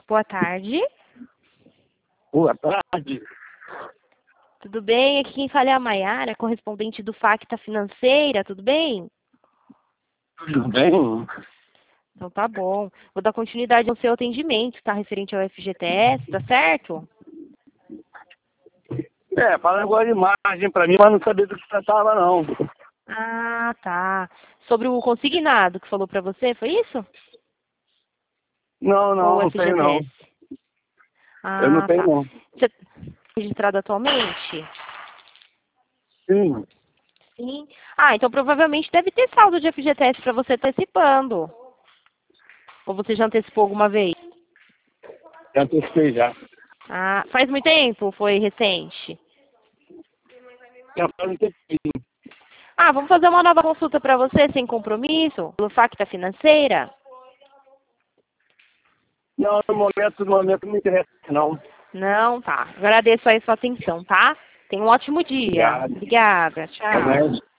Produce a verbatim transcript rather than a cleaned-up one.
Boa tarde. Boa tarde. Tudo bem? Aqui quem fala é a Maiara, correspondente do Facta Financeira, tudo bem? Tudo bem? Então tá bom. Vou dar continuidade ao seu atendimento, tá? Referente ao F G T S, tá certo? É, fala agora de margem pra mim, mas não sabia do que tratava, não. Ah, tá. Sobre o consignado que falou pra você, foi isso? Não, Ou não, o não tenho, não. F G T S? Eu não Ah, tenho, tá. não. Você tá registrado atualmente? Sim, Sim. Ah, então provavelmente deve ter saldo de F G T S pra você antecipando. Ou você já antecipou alguma vez? já testei já. Ah, faz muito tempo ou foi recente? Já faz um tempinho. Ah, vamos fazer uma nova consulta para você, sem compromisso, pelo Facta Financeira? Não, no momento, no momento não me interessa, não. Não, tá. Agradeço aí sua atenção, tá? Tenha um ótimo dia. Obrigado. Obrigada. Tchau. Também.